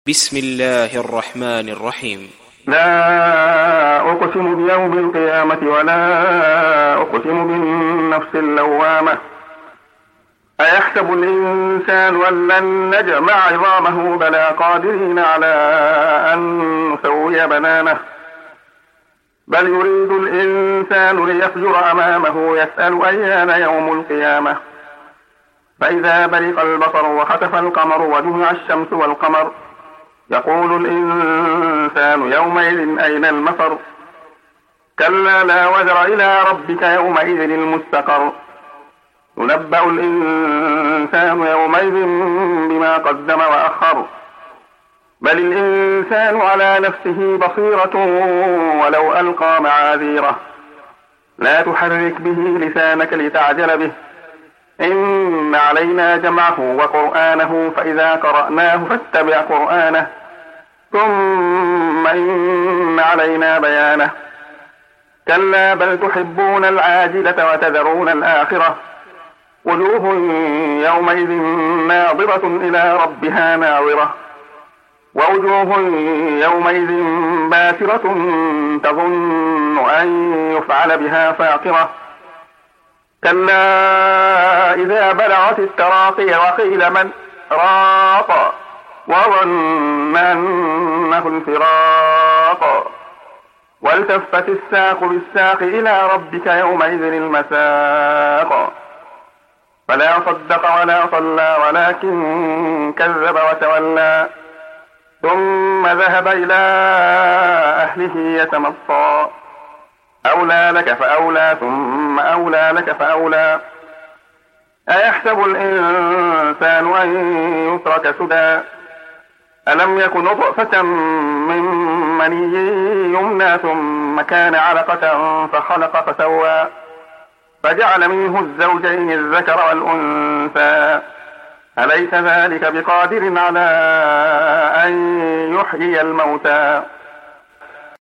بسم الله الرحمن الرحيم. لا أقسم بيوم القيامة ولا أقسم بالنفس اللوامة. أيحسب الإنسان أن لن نجمع عظامه بلى قادرين على أن نسوي بنانه. بل يريد الإنسان ليفجر أمامه يسأل أيان يوم القيامة. فإذا برق البصر وخسف القمر وجمع الشمس والقمر يقول الإنسان يومئذ أين المفر. كلا لا وزر إلى ربك يومئذ المستقر. ينبأ الإنسان يومئذ بما قدم وأخر. بل الإنسان على نفسه بصيرة ولو ألقى معاذيره. لا تحرك به لسانك لتعجل به. إن علينا جمعه وقرآنه فإذا قرأناه فاتبع قرآنه ثم إن علينا بيانه. كلا بل تحبون العاجلة وتذرون الآخرة. وجوه يومئذ ناظرة إلى ربها ناظرة. ووجوه يومئذ باسرة تظن أن يفعل بها فاقرة. كلا إذا بلغت التراقي وقيل من راق وظن أنه الفراق. والتفت الساق بالساق إلى ربك يومئذ المساق. فلا صدق ولا صلى ولكن كذب وتولى ثم ذهب إلى أهله يتمطى. أولى لك فأولى ثم أولى لك فأولى. أيحسب الإنسان أن يترك سدى. ألم يكن نطفة من مني يمنى ثم كان علقة فخلق فسوى فجعل منه الزوجين الذكر والأنثى. أليس ذلك بقادر على أن يحيي الموتى.